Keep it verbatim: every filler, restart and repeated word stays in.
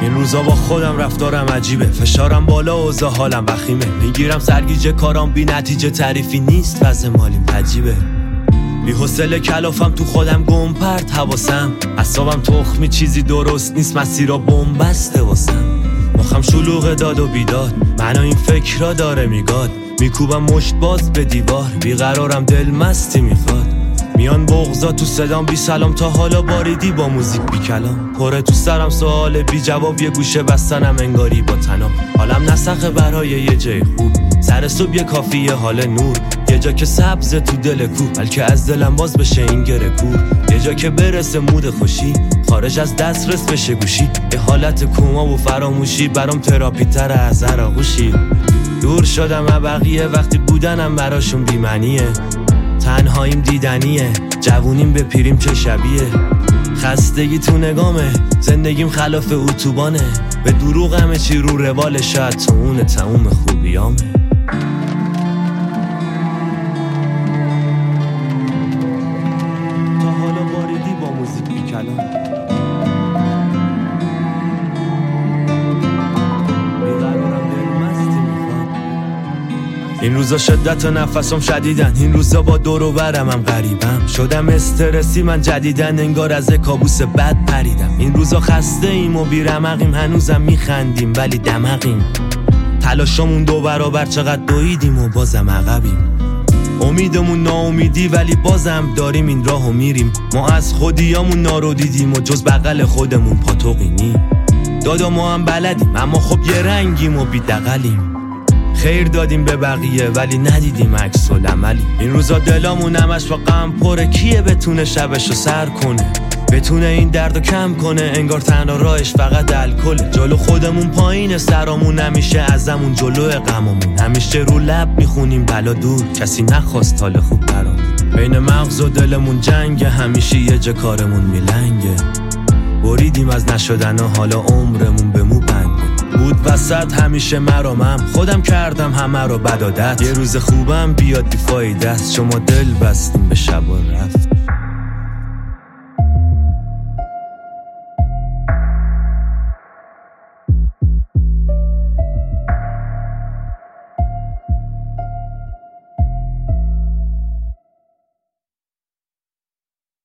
این روزا با خودم رفتارم عجیبه، فشارم بالا و اوضاع حالم وخیمه. میگیرم سرگیجه کارام بی نتیجه، تعریفی نیست وضع مالیم عجیبه. بی حوصله کلافم تو خودم گم پرت حواسم، اعصابم تخمی چیزی درست نیست، مسیرا بنبسته واسم. مخم شلوغ داد و بیداد، منو این فکرها داره میگاد. میکوبم مشت باز به دیوار، بیقرارم دل مستی میخواد. میان بغضا تو صدام بی سلام، تا حالا باریدی با موزیک بی کلام. پره تو سرم سوال بی جواب، یه گوشه بستنم انگاری با تناب. حالم نسخه برای یه جای خوب، سر صبح یه کافی یه حال نور. یه جا که سبز تو دل کوه، بلکه از دلم باز بشه این گره کور. یه جا که برسه مود خوشی، خارج از دسترس بشه گوشی. یه حالت کوما و فراموشی، برام تراپی تر از هر آغوشی. دور شدم از بقیه، وقتی بودنم براشون بی‌معنیه. تنهاییم دیدنیه، جوونیم به پیریم چه شبیه. خستگی تو نگامه، زندگیم خلاف اتوبانه. به دروغ همه چی رو رواله، شاید تو اون تموم خوبیامه. تا حالا باریدی با موزیک بی کلام، این روزا شدت و نفسم شدیدن. این روزا با دور و برم هم غریبم، شدم استرسی من جدیدن، انگار از کابوس بد پریدم. این روزا خسته ایم و بیرمقیم، هنوزم میخندیم ولی دمقیم. تلاشمون دو برابر، چقدر دویدیم و بازم عقبیم. امیدمون ناامیدی ولی بازم داریم این راهو میریم. ما از خودیامون نارو دیدیم و جز بغل خودمون پاتوقی نیم. دادا ما هم بلدیم، اما خب یه رنگیم و بی دغلیم. خیر دادیم به بقیه ولی ندیدیم عکس العملی. این روزا دلامون همش با غم پره، کیه بتونه شبشو سر کنه، بتونه این دردو کم کنه. انگار تنها راهش فقط الکله. جلو خودمون پایین سرامون، همیشه ازمون جلو غممون. همیشه رو لب میخونیم بلا دور، کسی نخواست حال خوب برام. بین مغز و دلمون جنگ، همیشه یه جا کارمون میلنگه. بریدیم از نشدن و حالا عمرمون به مو بنده. بود وسط همیشه مرامم، خودم کردم همه رو بد عادت. یه روز خوبم بیاد بیفایده است، شما دل بستیم به شب و رفت.